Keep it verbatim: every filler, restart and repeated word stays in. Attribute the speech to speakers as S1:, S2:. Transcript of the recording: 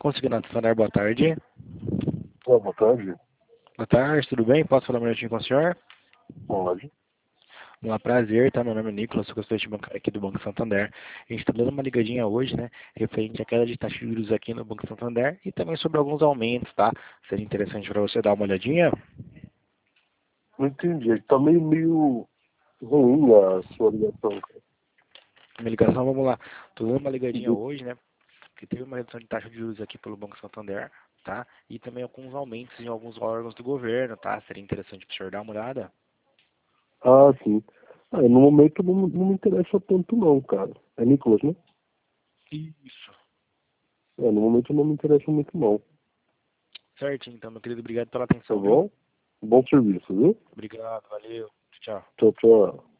S1: Conseguindo Santander, boa tarde.
S2: Ah, boa tarde.
S1: Boa tarde, tudo bem? Posso falar um minutinho com o senhor?
S2: Pode.
S1: Um prazer, tá? Meu nome é Nicolas, sou consultor bancário aqui do Banco Santander. A gente está dando uma ligadinha hoje, né? Referente à queda de taxa de juros aqui no Banco Santander e também sobre alguns aumentos, tá? Seria interessante para você dar uma olhadinha?
S2: Não entendi. Tá meio, meio ruim a sua ligação, cara.
S1: Minha ligação, vamos lá. Tô dando uma ligadinha hoje, né? Porque teve uma redução de taxa de juros aqui pelo Banco Santander, tá? E também alguns aumentos em alguns órgãos do governo, tá? Seria interessante para o senhor dar uma olhada?
S2: Ah, sim. Ah, no momento não, não me interessa tanto não, cara. É Nicolas, né?
S1: Isso.
S2: É, no momento não me interessa muito não.
S1: Certinho, então, meu querido, obrigado pela
S2: Tá
S1: atenção, viu?
S2: bom? Bom serviço, viu?
S1: Obrigado, valeu, tchau.
S2: Tchau, tchau.